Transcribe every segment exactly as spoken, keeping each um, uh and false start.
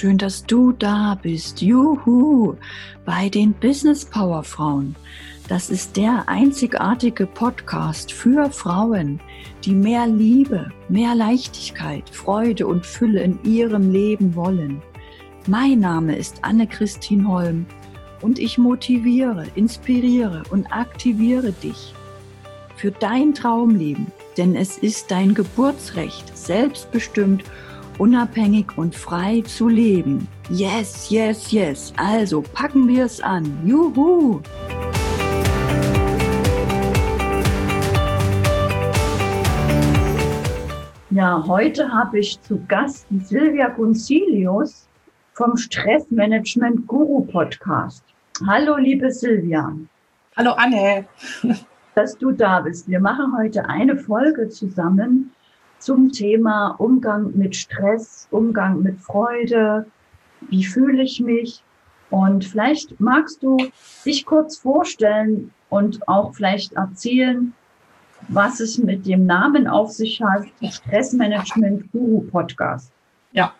Schön, dass du da bist. Juhu! Bei den Business Power Frauen. Das ist der einzigartige Podcast für Frauen, die mehr Liebe, mehr Leichtigkeit, Freude und Fülle in ihrem Leben wollen. Mein Name ist Anne-Christine Holm und ich motiviere, inspiriere und aktiviere dich für dein Traumleben, denn es ist dein Geburtsrecht, selbstbestimmt, unabhängig und frei zu leben. Yes, yes, yes. Also packen wir es an. Juhu! Ja, heute habe ich zu Gast die Silvia Gunzilius vom Stressmanagement Guru Podcast. Hallo, liebe Silvia. Hallo, Anne. Dass du da bist. Wir machen heute eine Folge zusammen zum Thema Umgang mit Stress, Umgang mit Freude. Wie fühle ich mich? Und vielleicht magst du dich kurz vorstellen und auch vielleicht erzählen, was es mit dem Namen auf sich hat, Stressmanagement Guru Podcast. Ja,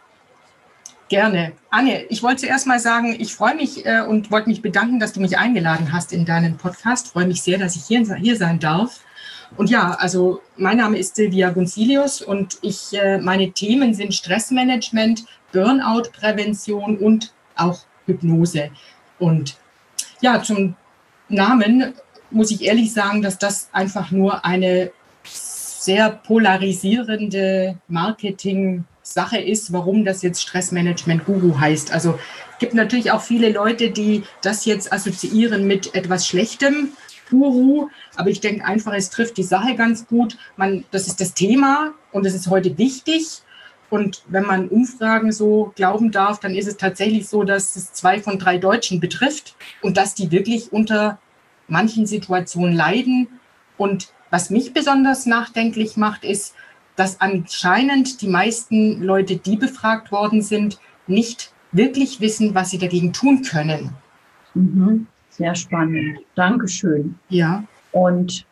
gerne. Anne, ich wollte zuerst mal sagen, ich freue mich äh, und wollte mich bedanken, dass du mich eingeladen hast in deinen Podcast. Ich freue mich sehr, dass ich hier, hier sein darf. Und ja, also mein Name ist Silvia Gunzilius und ich, äh, meine Themen sind Stressmanagement, Burnout-Prävention und auch Hypnose. Und ja, zum Namen muss ich ehrlich sagen, dass das einfach nur eine sehr polarisierende Marketing-Sache ist, warum das jetzt Stressmanagement-Guru heißt. Also es gibt natürlich auch viele Leute, die das jetzt assoziieren mit etwas Schlechtem, Guru, aber ich denke einfach, es trifft die Sache ganz gut. Man, das ist das Thema und es ist heute wichtig. Und wenn man Umfragen so glauben darf, dann ist es tatsächlich so, dass es zwei von drei Deutschen betrifft und dass die wirklich unter manchen Situationen leiden. Und was mich besonders nachdenklich macht, ist, dass anscheinend die meisten Leute, die befragt worden sind, nicht wirklich wissen, was sie dagegen tun können. Mhm. Sehr spannend. Dankeschön. Ja. Und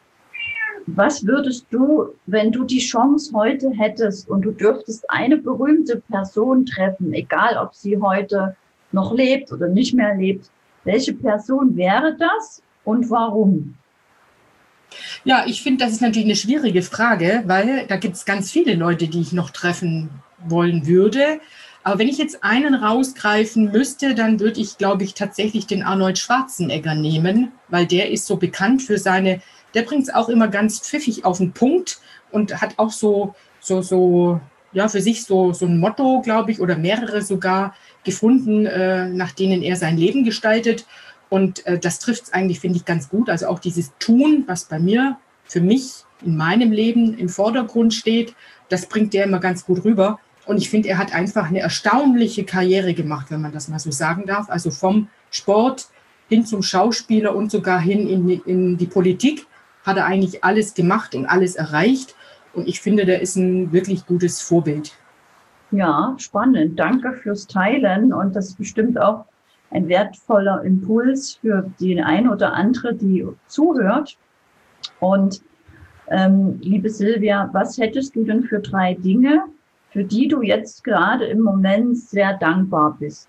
was würdest du, wenn du die Chance heute hättest und du dürftest eine berühmte Person treffen, egal ob sie heute noch lebt oder nicht mehr lebt, welche Person wäre das und warum? Ja, ich finde, das ist natürlich eine schwierige Frage, weil da gibt es ganz viele Leute, die ich noch treffen wollen würde. Aber wenn ich jetzt einen rausgreifen müsste, dann würde ich, glaube ich, tatsächlich den Arnold Schwarzenegger nehmen, weil der ist so bekannt für seine, der bringt es auch immer ganz pfiffig auf den Punkt und hat auch so, so, so, ja, für sich so, so ein Motto, glaube ich, oder mehrere sogar gefunden, äh, nach denen er sein Leben gestaltet. Und äh, das trifft es eigentlich, finde ich, ganz gut. Also auch dieses Tun, was bei mir, für mich, in meinem Leben im Vordergrund steht, das bringt der immer ganz gut rüber. Und ich finde, er hat einfach eine erstaunliche Karriere gemacht, wenn man das mal so sagen darf. Also vom Sport hin zum Schauspieler und sogar hin in die, in die Politik hat er eigentlich alles gemacht und alles erreicht. Und ich finde, der ist ein wirklich gutes Vorbild. Ja, spannend. Danke fürs Teilen. Und das ist bestimmt auch ein wertvoller Impuls für die eine oder andere, die zuhört. Und ähm, liebe Silvia, was hättest du denn für drei Dinge, für die du jetzt gerade im Moment sehr dankbar bist?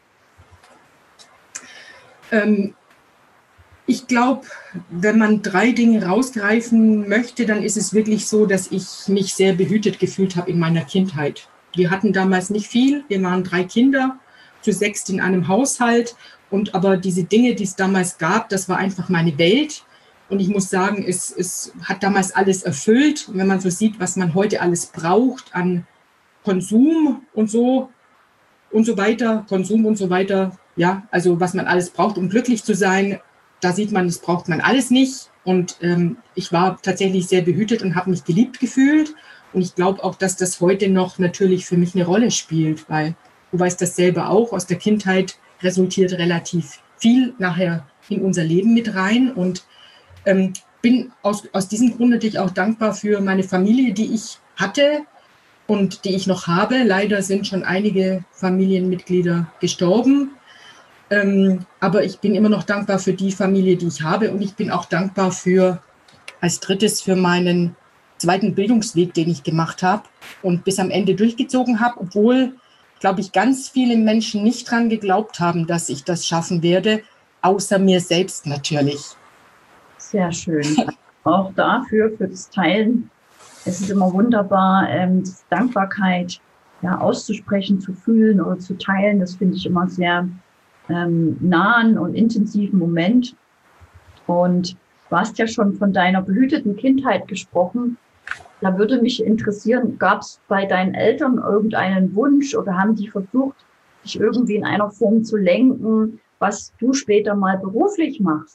Ähm, ich glaube, wenn man drei Dinge rausgreifen möchte, dann ist es wirklich so, dass ich mich sehr behütet gefühlt habe in meiner Kindheit. Wir hatten damals nicht viel, wir waren drei Kinder, zu sechst in einem Haushalt. Und aber diese Dinge, die es damals gab, das war einfach meine Welt. Und ich muss sagen, es, es hat damals alles erfüllt. Und wenn man so sieht, was man heute alles braucht an Konsum und so und so weiter, Konsum und so weiter, ja, also was man alles braucht, um glücklich zu sein, da sieht man, das braucht man alles nicht. Und ähm, ich war tatsächlich sehr behütet und habe mich geliebt gefühlt. Und ich glaube auch, dass das heute noch natürlich für mich eine Rolle spielt, weil du weißt das selber auch, aus der Kindheit resultiert relativ viel nachher in unser Leben mit rein. Und ähm, bin aus, aus diesem Grund natürlich auch dankbar für meine Familie, die ich hatte und die ich noch habe. Leider sind schon einige Familienmitglieder gestorben. Ähm, aber ich bin immer noch dankbar für die Familie, die ich habe. Und ich bin auch dankbar für, als drittes, für meinen zweiten Bildungsweg, den ich gemacht habe und bis am Ende durchgezogen habe, obwohl glaube ich, ganz viele Menschen nicht dran geglaubt haben, dass ich das schaffen werde, außer mir selbst natürlich. Sehr schön. Auch dafür, für das Teilen. Es ist immer wunderbar, ähm, Dankbarkeit ja, auszusprechen, zu fühlen oder zu teilen. Das finde ich immer sehr ähm, nahen und intensiven Moment. Und du hast ja schon von deiner behüteten Kindheit gesprochen. Da würde mich interessieren, gab es bei deinen Eltern irgendeinen Wunsch oder haben die versucht, dich irgendwie in einer Form zu lenken, was du später mal beruflich machst?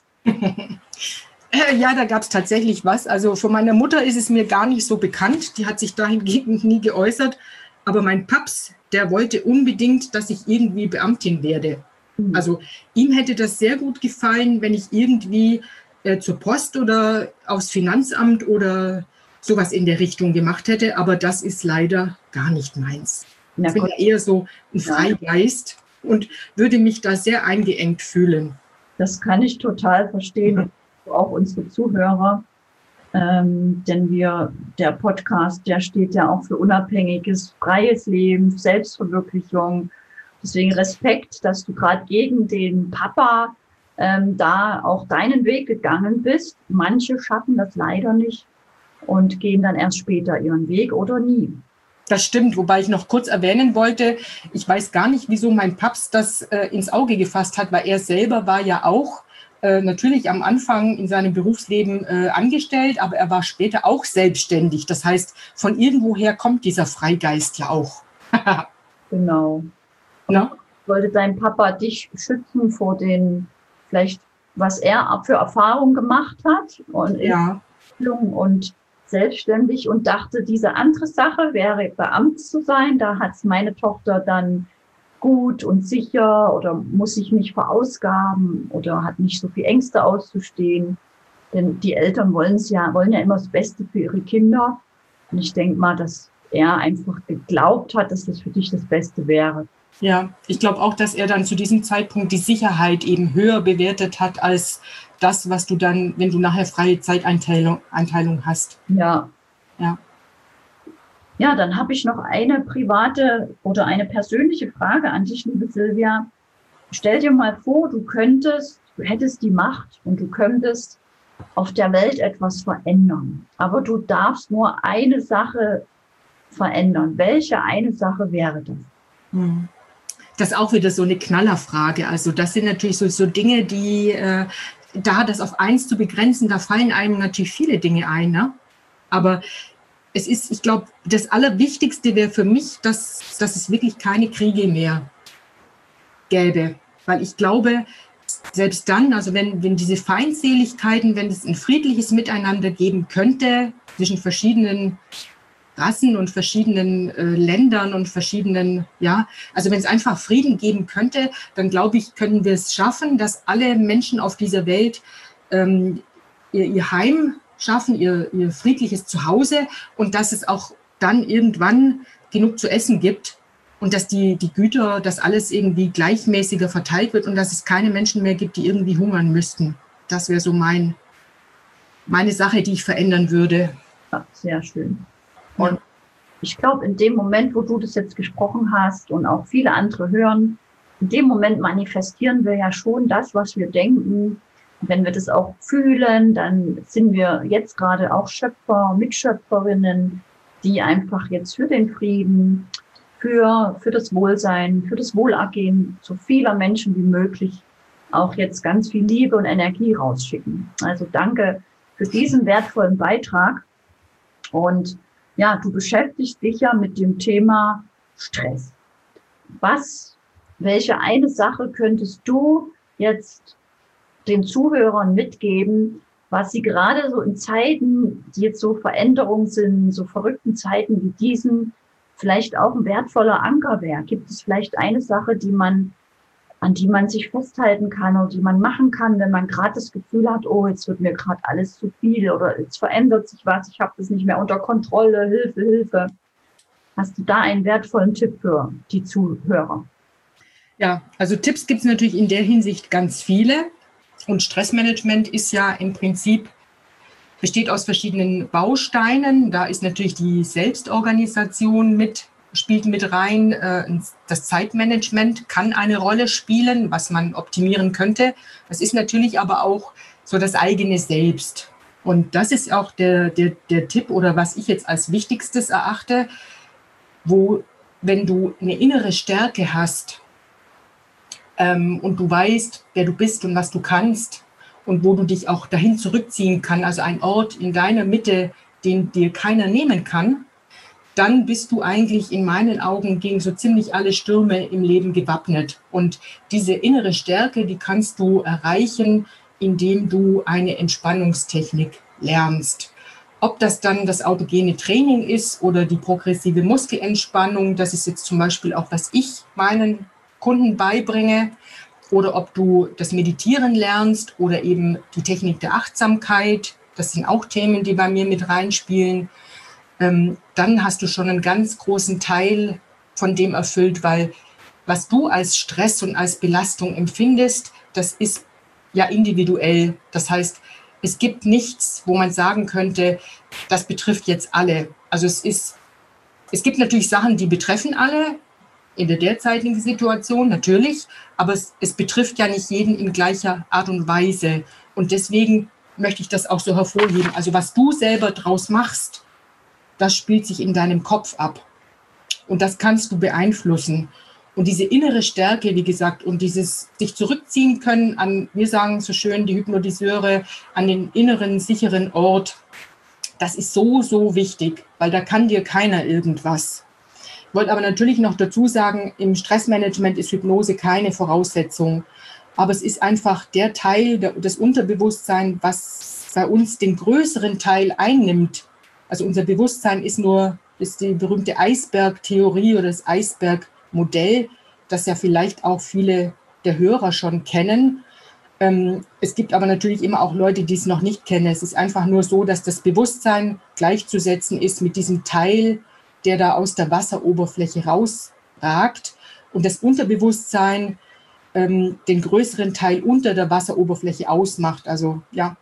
Ja, da gab es tatsächlich was. Also von meiner Mutter ist es mir gar nicht so bekannt. Die hat sich dahingehend nie geäußert. Aber mein Paps, der wollte unbedingt, dass ich irgendwie Beamtin werde. Mhm. Also ihm hätte das sehr gut gefallen, wenn ich irgendwie äh, zur Post oder aufs Finanzamt oder sowas in der Richtung gemacht hätte. Aber das ist leider gar nicht meins. Ich bin ja eher so ein Freigeist und würde mich da sehr eingeengt fühlen. Das kann ich total verstehen. Mhm. Auch unsere Zuhörer, ähm, denn wir, der Podcast, der steht ja auch für unabhängiges, freies Leben, Selbstverwirklichung. Deswegen Respekt, dass du gerade gegen den Papa ähm, da auch deinen Weg gegangen bist. Manche schaffen das leider nicht und gehen dann erst später ihren Weg oder nie. Das stimmt, wobei ich noch kurz erwähnen wollte, ich weiß gar nicht, wieso mein Paps das äh, ins Auge gefasst hat, weil er selber war ja auch Äh, natürlich am Anfang in seinem Berufsleben äh, angestellt, aber er war später auch selbstständig. Das heißt, von irgendwoher kommt dieser Freigeist ja auch. Genau. Na? Wollte dein Papa dich schützen vor den, vielleicht, was er für Erfahrungen gemacht hat und, ja. und selbstständig und dachte, diese andere Sache wäre Beamt zu sein. Da hat es meine Tochter dann gut und sicher oder muss sich nicht verausgaben oder hat nicht so viel Ängste auszustehen. Denn die Eltern wollen es ja, wollen ja immer das Beste für ihre Kinder. Und ich denke mal, dass er einfach geglaubt hat, dass das für dich das Beste wäre. Ja, ich glaube auch, dass er dann zu diesem Zeitpunkt die Sicherheit eben höher bewertet hat als das, was du dann, wenn du nachher freie Zeiteinteilung Einteilung hast. Ja. Ja. Ja, dann habe ich noch eine private oder eine persönliche Frage an dich, liebe Silvia. Stell dir mal vor, du könntest, du hättest die Macht und du könntest auf der Welt etwas verändern. Aber du darfst nur eine Sache verändern. Welche eine Sache wäre das? Das ist auch wieder so eine Knallerfrage. Also das sind natürlich so, so Dinge, die, äh, da das auf eins zu begrenzen, da fallen einem natürlich viele Dinge ein. Ne? Aber es ist, ich glaube, das Allerwichtigste wäre für mich, dass, dass es wirklich keine Kriege mehr gäbe. Weil ich glaube, selbst dann, also wenn, wenn diese Feindseligkeiten, wenn es ein friedliches Miteinander geben könnte zwischen verschiedenen Rassen und verschiedenen äh, Ländern und verschiedenen, ja, also wenn es einfach Frieden geben könnte, dann glaube ich, können wir es schaffen, dass alle Menschen auf dieser Welt ähm, ihr, ihr Heim schaffen, ihr, ihr friedliches Zuhause und dass es auch dann irgendwann genug zu essen gibt und dass die, die Güter, dass alles irgendwie gleichmäßiger verteilt wird und dass es keine Menschen mehr gibt, die irgendwie hungern müssten. Das wäre so mein, meine Sache, die ich verändern würde. Ja, sehr schön. Und ich glaube, in dem Moment, wo du das jetzt gesprochen hast und auch viele andere hören, in dem Moment manifestieren wir ja schon das, was wir denken. Wenn wir das auch fühlen, dann sind wir jetzt gerade auch Schöpfer, Mitschöpferinnen, die einfach jetzt für den Frieden, für, für das Wohlsein, für das Wohlergehen so vieler Menschen wie möglich auch jetzt ganz viel Liebe und Energie rausschicken. Also danke für diesen wertvollen Beitrag. Und ja, du beschäftigst dich ja mit dem Thema Stress. Was, welche eine Sache könntest du jetzt den Zuhörern mitgeben, was sie gerade so in Zeiten, die jetzt so Veränderungen sind, so verrückten Zeiten wie diesen, vielleicht auch ein wertvoller Anker wäre? Gibt es vielleicht eine Sache, die man, an die man sich festhalten kann oder die man machen kann, wenn man gerade das Gefühl hat, oh, jetzt wird mir gerade alles zu viel oder jetzt verändert sich was, ich habe das nicht mehr unter Kontrolle, Hilfe, Hilfe. Hast du da einen wertvollen Tipp für die Zuhörer? Ja, also Tipps gibt es natürlich in der Hinsicht ganz viele. Und Stressmanagement ist ja im Prinzip, besteht aus verschiedenen Bausteinen. Da ist natürlich die Selbstorganisation mit spielt mit rein. Äh, das Zeitmanagement kann eine Rolle spielen, was man optimieren könnte. Das ist natürlich aber auch so das eigene Selbst. Und das ist auch der, der, der Tipp oder was ich jetzt als Wichtigstes erachte, wo, wenn du eine innere Stärke hast ähm, und du weißt, wer du bist und was du kannst und wo du dich auch dahin zurückziehen kannst, also ein Ort in deiner Mitte, den dir keiner nehmen kann, dann bist du eigentlich in meinen Augen gegen so ziemlich alle Stürme im Leben gewappnet. Und diese innere Stärke, die kannst du erreichen, indem du eine Entspannungstechnik lernst. Ob das dann das autogene Training ist oder die progressive Muskelentspannung, das ist jetzt zum Beispiel auch, was ich meinen Kunden beibringe, oder ob du das Meditieren lernst oder eben die Technik der Achtsamkeit, das sind auch Themen, die bei mir mit reinspielen. Ähm, dann hast du schon einen ganz großen Teil von dem erfüllt, weil was du als Stress und als Belastung empfindest, das ist ja individuell. Das heißt, es gibt nichts, wo man sagen könnte, das betrifft jetzt alle. Also es ist, es gibt natürlich Sachen, die betreffen alle in der derzeitigen Situation, natürlich, aber es, es betrifft ja nicht jeden in gleicher Art und Weise. Und deswegen möchte ich das auch so hervorheben. Also was du selber draus machst, das spielt sich in deinem Kopf ab. Und das kannst du beeinflussen. Und diese innere Stärke, wie gesagt, und dieses sich zurückziehen können an, wir sagen so schön, die Hypnotiseure, an den inneren, sicheren Ort, das ist so, so wichtig, weil da kann dir keiner irgendwas. Ich wollte aber natürlich noch dazu sagen, im Stressmanagement ist Hypnose keine Voraussetzung. Aber es ist einfach der Teil des Unterbewusstseins, was bei uns den größeren Teil einnimmt. Also unser Bewusstsein ist nur, ist die berühmte Eisberg-Theorie oder das Eisberg-Modell, das ja vielleicht auch viele der Hörer schon kennen. Ähm, es gibt aber natürlich immer auch Leute, die es noch nicht kennen. Es ist einfach nur so, dass das Bewusstsein gleichzusetzen ist mit diesem Teil, der da aus der Wasseroberfläche rausragt. Und das Unterbewusstsein ähm, den größeren Teil unter der Wasseroberfläche ausmacht. Also ja.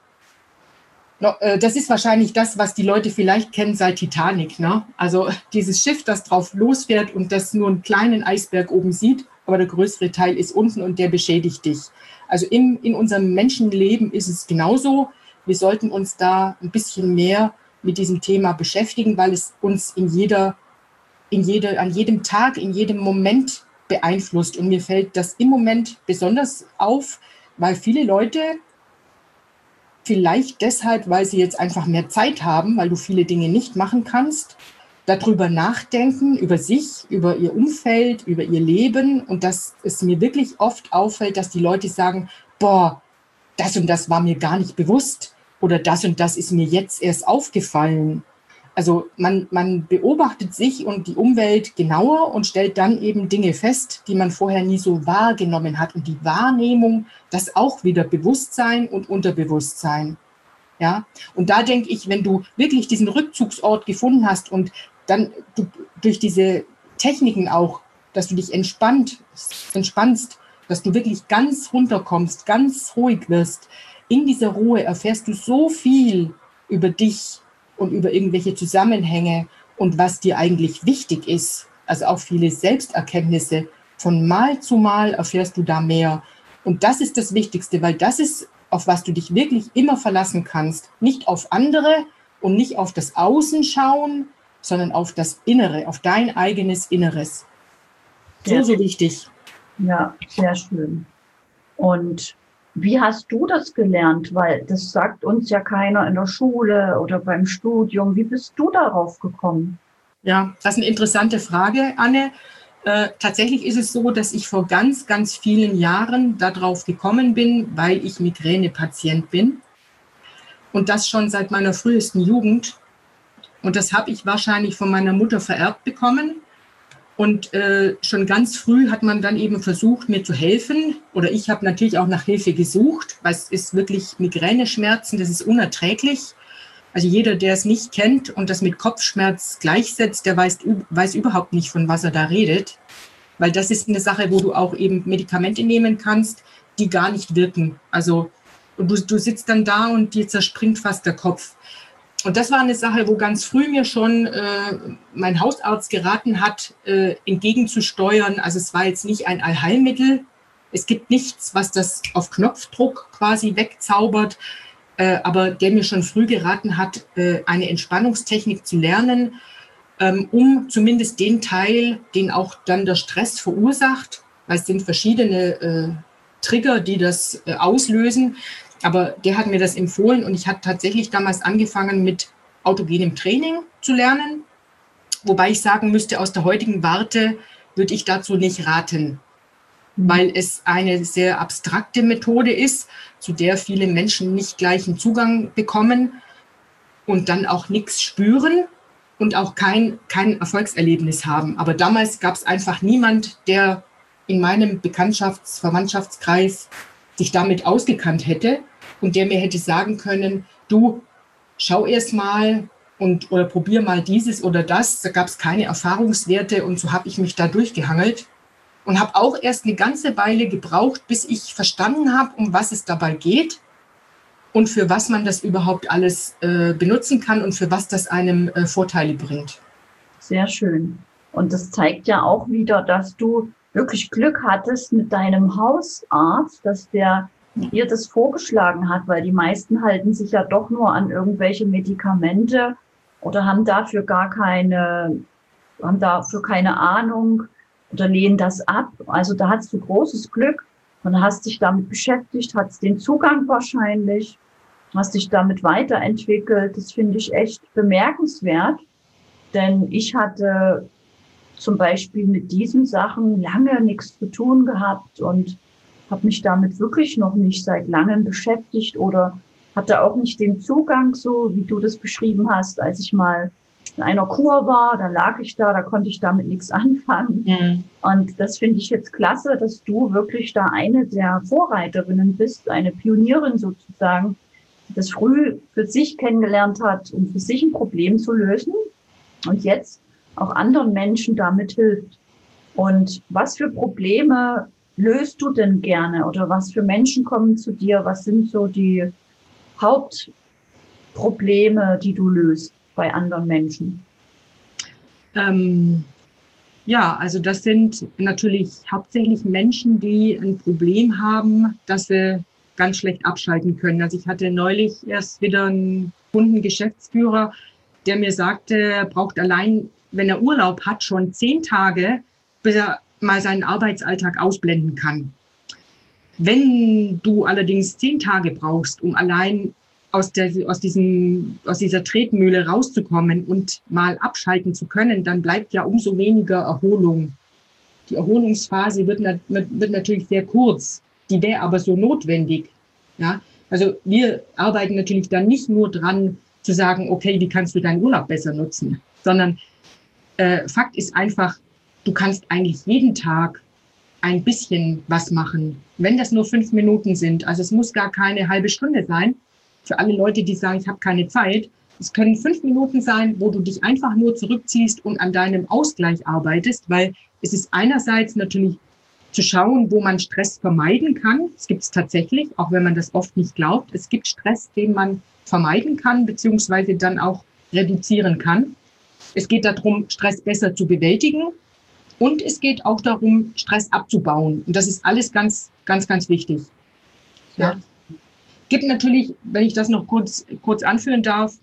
Das ist wahrscheinlich das, was die Leute vielleicht kennen seit Titanic. Ne? Also dieses Schiff, das drauf losfährt und das nur einen kleinen Eisberg oben sieht, aber der größere Teil ist unten und der beschädigt dich. Also in, in unserem Menschenleben ist es genauso. Wir sollten uns da ein bisschen mehr mit diesem Thema beschäftigen, weil es uns in jeder, in jede, an jedem Tag, in jedem Moment beeinflusst. Und mir fällt das im Moment besonders auf, weil viele Leute, vielleicht deshalb, weil sie jetzt einfach mehr Zeit haben, weil du viele Dinge nicht machen kannst, darüber nachdenken, über sich, über ihr Umfeld, über ihr Leben. Und dass es mir wirklich oft auffällt, dass die Leute sagen, boah, das und das war mir gar nicht bewusst oder das und das ist mir jetzt erst aufgefallen. Also man, man beobachtet sich und die Umwelt genauer und stellt dann eben Dinge fest, die man vorher nie so wahrgenommen hat. Und die Wahrnehmung, das auch wieder Bewusstsein und Unterbewusstsein. Ja? Und da denke ich, wenn du wirklich diesen Rückzugsort gefunden hast und dann du, durch diese Techniken auch, dass du dich entspannt, entspannst, dass du wirklich ganz runterkommst, ganz ruhig wirst, in dieser Ruhe erfährst du so viel über dich und über irgendwelche Zusammenhänge und was dir eigentlich wichtig ist. Also auch viele Selbsterkenntnisse. Von Mal zu Mal erfährst du da mehr. Und das ist das Wichtigste, weil das ist, auf was du dich wirklich immer verlassen kannst. Nicht auf andere und nicht auf das Außen schauen, sondern auf das Innere, auf dein eigenes Inneres. So, so wichtig. Ja, sehr schön. Und wie hast du das gelernt? Weil das sagt uns ja keiner in der Schule oder beim Studium. Wie bist du darauf gekommen? Ja, das ist eine interessante Frage, Anne. Äh, tatsächlich ist es so, dass ich vor ganz, ganz vielen Jahren darauf gekommen bin, weil ich Migränepatient bin. Und das schon seit meiner frühesten Jugend. Und das habe ich wahrscheinlich von meiner Mutter vererbt bekommen. Und äh, schon ganz früh hat man dann eben versucht, mir zu helfen. Oder ich habe natürlich auch nach Hilfe gesucht, weil es ist wirklich Migräneschmerzen, das ist unerträglich. Also jeder, der es nicht kennt und das mit Kopfschmerz gleichsetzt, der weiß, weiß überhaupt nicht, von was er da redet. Weil das ist eine Sache, wo du auch eben Medikamente nehmen kannst, die gar nicht wirken. Also du, du sitzt dann da und dir zerspringt fast der Kopf. und das war eine Sache, wo ganz früh mir schon äh, mein Hausarzt geraten hat, äh, entgegenzusteuern. Also es war jetzt nicht ein Allheilmittel. Es gibt nichts, was das auf Knopfdruck quasi wegzaubert, äh, aber der mir schon früh geraten hat, äh, eine Entspannungstechnik zu lernen, ähm, um zumindest den Teil, den auch dann der Stress verursacht, weil es sind verschiedene äh, Trigger, die das äh, auslösen, aber der hat mir das empfohlen und ich habe tatsächlich damals angefangen mit autogenem Training zu lernen, wobei ich sagen müsste, aus der heutigen Warte würde ich dazu nicht raten, mhm. weil es eine sehr abstrakte Methode ist, zu der viele Menschen nicht gleichen Zugang bekommen und dann auch nichts spüren und auch kein, kein Erfolgserlebnis haben. Aber damals gab es einfach niemand, der in meinem Bekanntschafts-, Verwandtschaftskreis sich damit ausgekannt hätte und der mir hätte sagen können, du, schau erst mal und oder probier mal dieses oder das. Da gab es keine Erfahrungswerte und so habe ich mich da durchgehangelt und habe auch erst eine ganze Weile gebraucht, bis ich verstanden habe, um was es dabei geht und für was man das überhaupt alles äh, benutzen kann und für was das einem äh, Vorteile bringt. Sehr schön. Und das zeigt ja auch wieder, dass du wirklich Glück hattest mit deinem Hausarzt, dass der dir das vorgeschlagen hat, weil die meisten halten sich ja doch nur an irgendwelche Medikamente oder haben dafür gar keine, haben dafür keine Ahnung oder lehnen das ab. Also da hast du großes Glück und hast dich damit beschäftigt, hast den Zugang wahrscheinlich, hast dich damit weiterentwickelt. Das finde ich echt bemerkenswert, denn ich hatte zum Beispiel mit diesen Sachen lange nichts zu tun gehabt und habe mich damit wirklich noch nicht seit langem beschäftigt oder hatte auch nicht den Zugang, so wie du das beschrieben hast, als ich mal in einer Kur war, da lag ich da, da konnte ich damit nichts anfangen. Mhm. Und das finde ich jetzt klasse, dass du wirklich da eine der Vorreiterinnen bist, eine Pionierin sozusagen, die das früh für sich kennengelernt hat, um für sich ein Problem zu lösen und jetzt auch anderen Menschen damit hilft. Und was für Probleme löst du denn gerne oder was für Menschen kommen zu dir? Was sind so die Hauptprobleme, die du löst bei anderen Menschen? Ähm, ja, also das sind natürlich hauptsächlich Menschen, die ein Problem haben, dass sie ganz schlecht abschalten können. Also ich hatte neulich erst wieder einen Kundengeschäftsführer, der mir sagte, er braucht allein, wenn er Urlaub hat, schon zehn Tage, bis er mal seinen Arbeitsalltag ausblenden kann. Wenn du allerdings zehn Tage brauchst, um allein aus, der, aus, diesem, aus dieser Tretmühle rauszukommen und mal abschalten zu können, dann bleibt ja umso weniger Erholung. Die Erholungsphase wird, wird natürlich sehr kurz, die wäre aber so notwendig. Ja? Also wir arbeiten natürlich dann nicht nur dran, zu sagen, okay, wie kannst du deinen Urlaub besser nutzen, sondern äh, Fakt ist einfach, du kannst eigentlich jeden Tag ein bisschen was machen, wenn das nur fünf Minuten sind. Also es muss gar keine halbe Stunde sein. Für alle Leute, die sagen, ich habe keine Zeit. Es können fünf Minuten sein, wo du dich einfach nur zurückziehst und an deinem Ausgleich arbeitest, weil es ist einerseits natürlich zu schauen, wo man Stress vermeiden kann. Es gibt es tatsächlich, auch wenn man das oft nicht glaubt. Es gibt Stress, den man vermeiden kann, beziehungsweise dann auch reduzieren kann. Es geht darum, Stress besser zu bewältigen. Und es geht auch darum, Stress abzubauen. Und das ist alles ganz, ganz, ganz wichtig. Ja. Gibt natürlich, wenn ich das noch kurz, kurz anführen darf,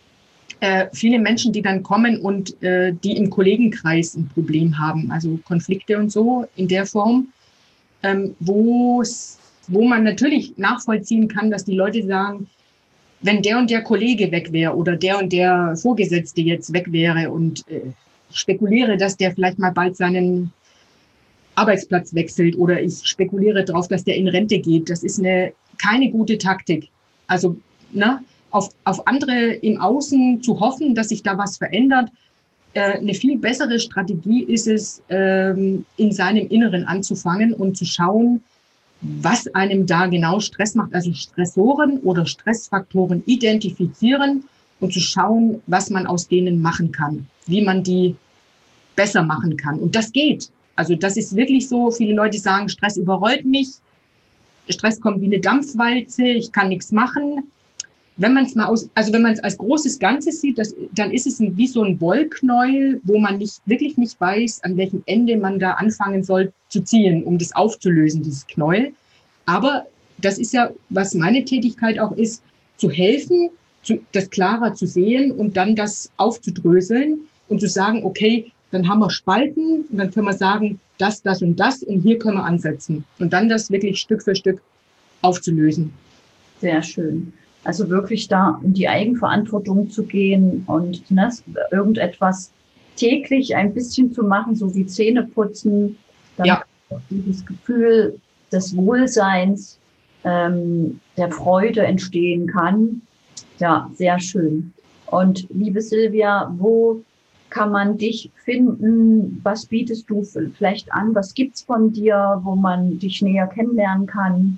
äh, viele Menschen, die dann kommen und äh, die im Kollegenkreis ein Problem haben, also Konflikte und so in der Form, ähm, wo man natürlich nachvollziehen kann, dass die Leute sagen, wenn der und der Kollege weg wäre oder der und der Vorgesetzte jetzt weg wäre und äh, ich spekuliere, dass der vielleicht mal bald seinen Arbeitsplatz wechselt oder ich spekuliere darauf, dass der in Rente geht. Das ist eine, keine gute Taktik. Also ne, auf, auf andere im Außen zu hoffen, dass sich da was verändert. Äh, eine viel bessere Strategie ist es, ähm, in seinem Inneren anzufangen und zu schauen, was einem da genau Stress macht. Also Stressoren oder Stressfaktoren identifizieren und zu schauen, was man aus denen machen kann, wie man die besser machen kann. Und das geht. Also das ist wirklich so, viele Leute sagen, Stress überrollt mich, Stress kommt wie eine Dampfwalze, ich kann nichts machen. wenn man es mal aus, also wenn man es als großes Ganzes sieht, das, dann ist es ein, wie so ein Wollknäuel, wo man nicht, wirklich nicht weiß, an welchem Ende man da anfangen soll zu ziehen, um das aufzulösen, dieses Knäuel. Aber das ist ja, was meine Tätigkeit auch ist, zu helfen, zu, das klarer zu sehen und dann das aufzudröseln und zu sagen, okay, dann haben wir Spalten und dann können wir sagen, das, das und das und hier können wir ansetzen. Und dann das wirklich Stück für Stück aufzulösen. Sehr schön. Also wirklich da in die Eigenverantwortung zu gehen und ne, irgendetwas täglich ein bisschen zu machen, so wie Zähneputzen, damit ja. auch dieses Gefühl des Wohlseins, ähm, der Freude entstehen kann. Ja, sehr schön. Und liebe Silvia, wo kann man dich finden? Was bietest du vielleicht an? Was gibt's von dir, wo man dich näher kennenlernen kann?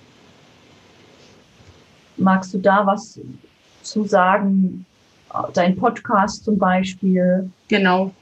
Magst du da was zu sagen? Dein Podcast zum Beispiel? Genau.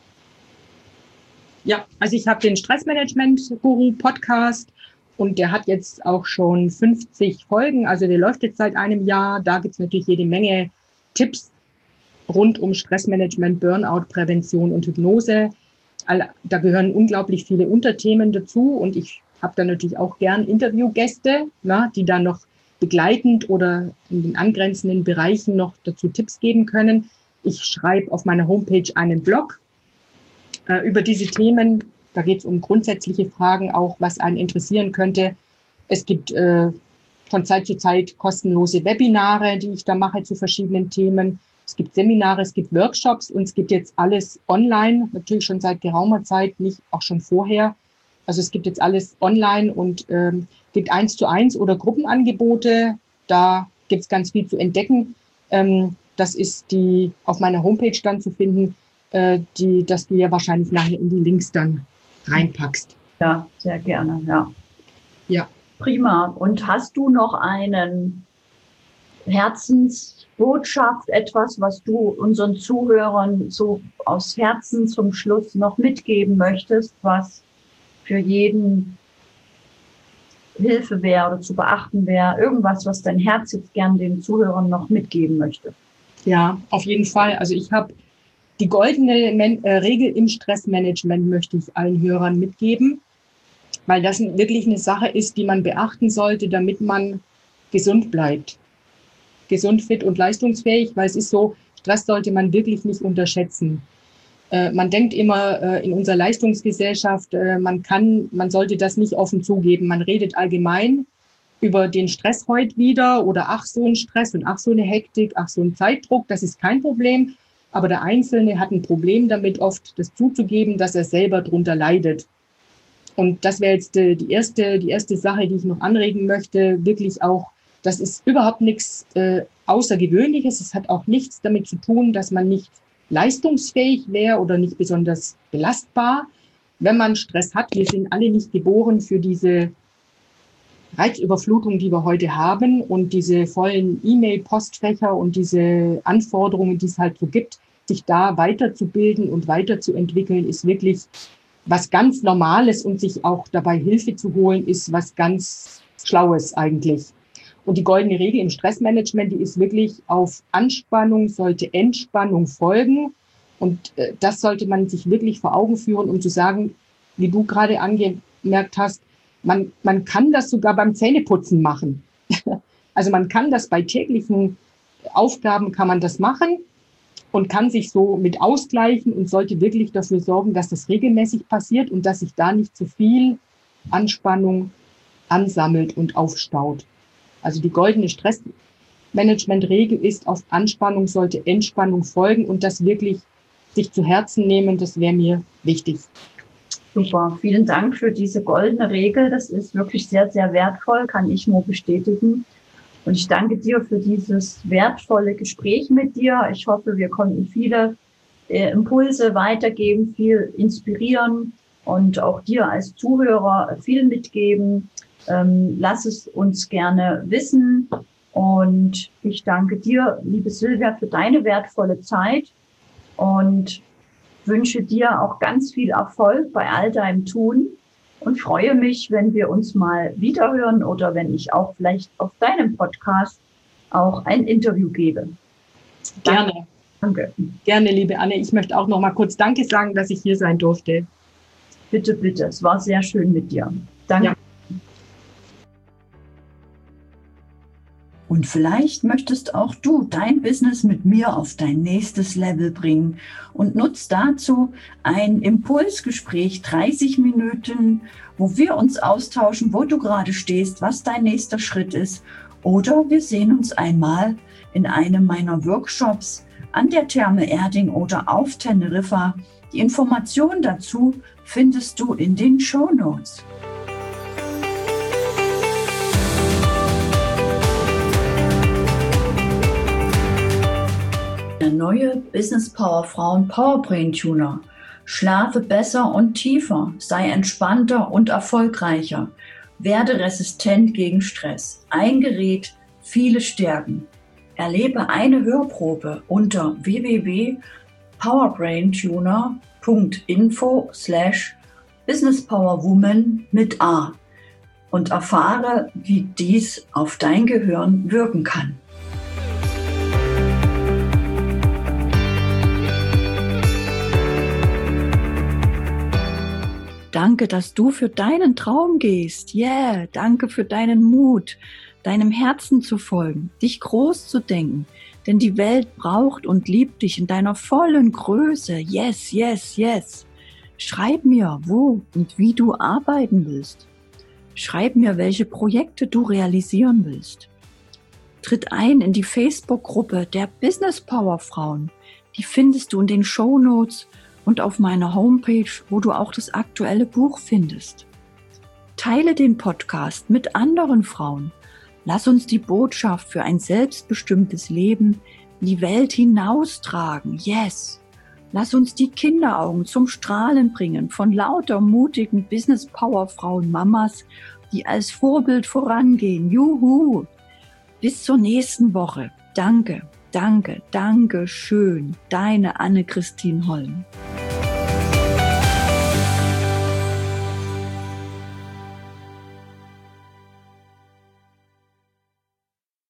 Ja, also ich habe den Stressmanagement-Guru-Podcast und der hat jetzt auch schon fünfzig Folgen. Also der läuft jetzt seit einem Jahr. Da gibt es natürlich jede Menge Tipps rund um Stressmanagement, Burnout, Prävention und Hypnose. Da gehören unglaublich viele Unterthemen dazu und ich habe da natürlich auch gern Interviewgäste, na, die dann noch begleitend oder in den angrenzenden Bereichen noch dazu Tipps geben können. Ich schreibe auf meiner Homepage einen Blog äh, über diese Themen. Da geht es um grundsätzliche Fragen, auch was einen interessieren könnte. Es gibt äh, von Zeit zu Zeit kostenlose Webinare, die ich da mache zu verschiedenen Themen. Es gibt Seminare, es gibt Workshops und es gibt jetzt alles online, natürlich schon seit geraumer Zeit, nicht auch schon vorher. Also es gibt jetzt alles online und ähm, gibt eins zu eins oder Gruppenangebote. Da gibt es ganz viel zu entdecken. Ähm, das ist die auf meiner Homepage dann zu finden, äh, die, dass du ja wahrscheinlich nachher in die Links dann reinpackst. Ja, sehr gerne, ja. Ja. Prima. Und hast du noch einen Herzensbotschaft, etwas, was du unseren Zuhörern so aus Herzen zum Schluss noch mitgeben möchtest, was für jeden Hilfe wäre oder zu beachten wäre, irgendwas, was dein Herz jetzt gern den Zuhörern noch mitgeben möchte? Ja, auf jeden Fall. Also ich habe die goldene Men- äh, Regel im Stressmanagement möchte ich allen Hörern mitgeben, weil das wirklich eine Sache ist, die man beachten sollte, damit man gesund bleibt. Gesund, fit und leistungsfähig, weil es ist so, Stress sollte man wirklich nicht unterschätzen. Äh, man denkt immer äh, in unserer Leistungsgesellschaft, äh, man kann, man sollte das nicht offen zugeben. Man redet allgemein über den Stress heute wieder oder ach so ein Stress und ach so eine Hektik, ach so ein Zeitdruck, das ist kein Problem. Aber der Einzelne hat ein Problem damit, oft das zuzugeben, dass er selber drunter leidet. Und das wäre jetzt die, die erste, die erste Sache, die ich noch anregen möchte, wirklich auch, das ist überhaupt nichts äh, Außergewöhnliches. Es hat auch nichts damit zu tun, dass man nicht leistungsfähig wäre oder nicht besonders belastbar, wenn man Stress hat. Wir sind alle nicht geboren für diese Reizüberflutung, die wir heute haben und diese vollen E-Mail-Postfächer und diese Anforderungen, die es halt so gibt, sich da weiterzubilden und weiterzuentwickeln, ist wirklich was ganz Normales und sich auch dabei Hilfe zu holen, ist was ganz Schlaues eigentlich. Und die goldene Regel im Stressmanagement, die ist wirklich auf Anspannung sollte Entspannung folgen. Und äh, das sollte man sich wirklich vor Augen führen, um zu sagen, wie du gerade angemerkt hast, man, man kann das sogar beim Zähneputzen machen. Also man kann das bei täglichen Aufgaben, kann man das machen und kann sich so mit ausgleichen und sollte wirklich dafür sorgen, dass das regelmäßig passiert und dass sich da nicht zu viel Anspannung ansammelt und aufstaut. Also die goldene Stressmanagement-Regel ist, auf Anspannung sollte Entspannung folgen und das wirklich sich zu Herzen nehmen, das wäre mir wichtig. Super, vielen Dank für diese goldene Regel. Das ist wirklich sehr, sehr wertvoll, kann ich nur bestätigen. Und ich danke dir für dieses wertvolle Gespräch mit dir. Ich hoffe, wir konnten viele äh, Impulse weitergeben, viel inspirieren und auch dir als Zuhörer viel mitgeben. Ähm, lass es uns gerne wissen. Und ich danke dir, liebe Silvia, für deine wertvolle Zeit und wünsche dir auch ganz viel Erfolg bei all deinem Tun und freue mich, wenn wir uns mal wiederhören oder wenn ich auch vielleicht auf deinem Podcast auch ein Interview gebe. Gerne. Danke. Gerne, liebe Anne. Ich möchte auch noch mal kurz Danke sagen, dass ich hier sein durfte. Bitte, bitte. Es war sehr schön mit dir. Danke. Ja. Und vielleicht möchtest auch du dein Business mit mir auf dein nächstes Level bringen und nutzt dazu ein Impulsgespräch, dreißig Minuten, wo wir uns austauschen, wo du gerade stehst, was dein nächster Schritt ist. Oder wir sehen uns einmal in einem meiner Workshops an der Therme Erding oder auf Teneriffa. Die Informationen dazu findest du in den Shownotes. Der neue Business Power Frauen Powerbrain Tuner. Schlafe besser und tiefer, sei entspannter und erfolgreicher. Werde resistent gegen Stress. Ein Gerät, viele Stärken. Erlebe eine Hörprobe unter w w w punkt powerbraintuner punkt info slash businesspowerwoman mit A und erfahre, wie dies auf dein Gehirn wirken kann. Danke, dass du für deinen Traum gehst. Yeah, danke für deinen Mut, deinem Herzen zu folgen, dich groß zu denken. Denn die Welt braucht und liebt dich in deiner vollen Größe. Yes, yes, yes. Schreib mir, wo und wie du arbeiten willst. Schreib mir, welche Projekte du realisieren willst. Tritt ein in die Facebook-Gruppe der Business Power Frauen. Die findest du in den Shownotes und auf meiner Homepage, wo du auch das aktuelle Buch findest. Teile den Podcast mit anderen Frauen. Lass uns die Botschaft für ein selbstbestimmtes Leben in die Welt hinaustragen. Yes! Lass uns die Kinderaugen zum Strahlen bringen von lauter mutigen Business-Power-Frauen, Mamas, die als Vorbild vorangehen. Juhu! Bis zur nächsten Woche. Danke, danke, danke schön. Deine Anne-Christine Holm.